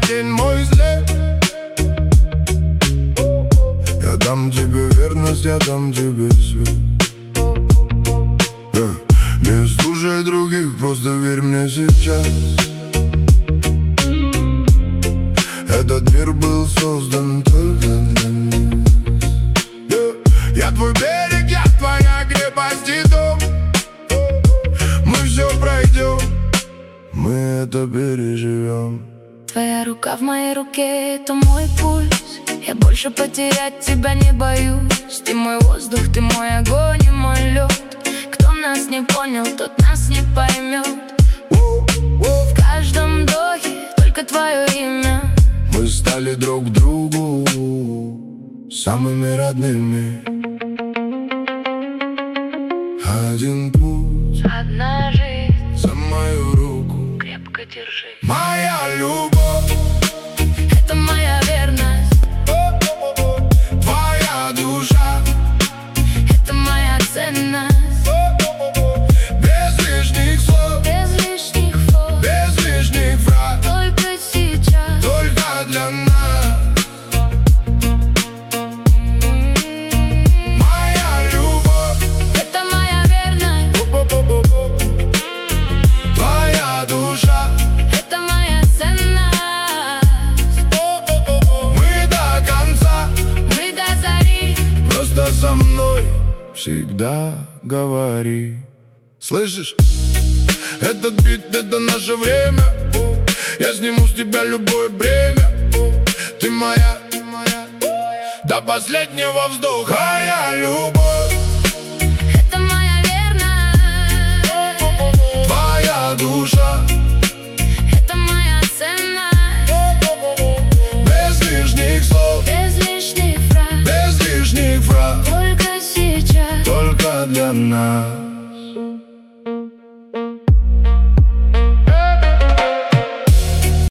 день мой взлет. Я дам тебе верность, я дам тебе свет. Не слушай других, просто верь мне сейчас. Этот мир был создан только для нас. Я твой берег, я твоя крепость и дом. Мы все пройдем, мы это переживем. Твоя рука в моей руке, это мой пульс. Я больше потерять тебя не боюсь. Ты мой воздух, ты мой огонь и мой лед. Кто нас не понял, тот нас не поймет. В каждом вдохе только твое имя. Мы стали друг другу самыми родными. Один путь, Одна жизнь, за мою руку. крепко держи. Моя любовь, Это моя верность, твоя душа. это моя ценность. Без лишних слов, Без лишних фото, без лишних фраз, только сейчас. только для нас. Моя любовь, Это моя верность, твоя душа. это моя ценность. Мы до конца, Мы до зари. просто со мной всегда говори. Слышишь? Этот бит, это наше время. Я сниму с тебя любое бремя. Ты моя, до последнего вздоха. Моя любовь, Это моя верность, твоя душа. это моя ценность. Без лишних слов, Без лишних фраз, без лишних фраз, только сейчас. только для нас.